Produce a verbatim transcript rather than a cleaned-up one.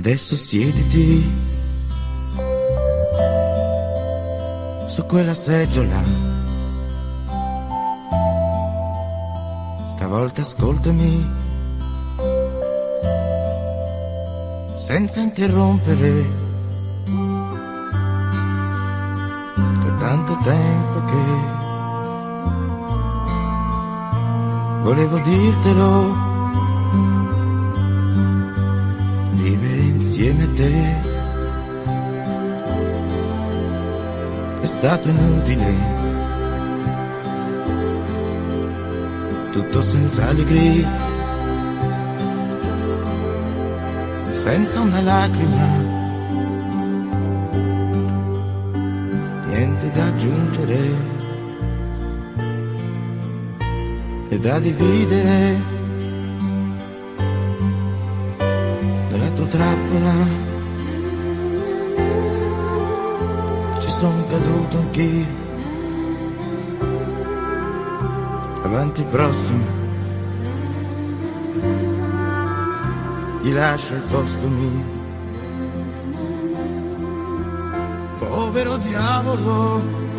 Adesso siediti su quella seggiola, stavolta ascoltami senza interrompere. Da tanto tempo che volevo dirtelo, vivere insieme a te è stato inutile, tutto senza allegria, senza una lacrima, niente da aggiungere e da dividere. Nella tua trappola ci sono caduto anch'io, avanti prossimo gli lascio il posto mio. Povero diavolo,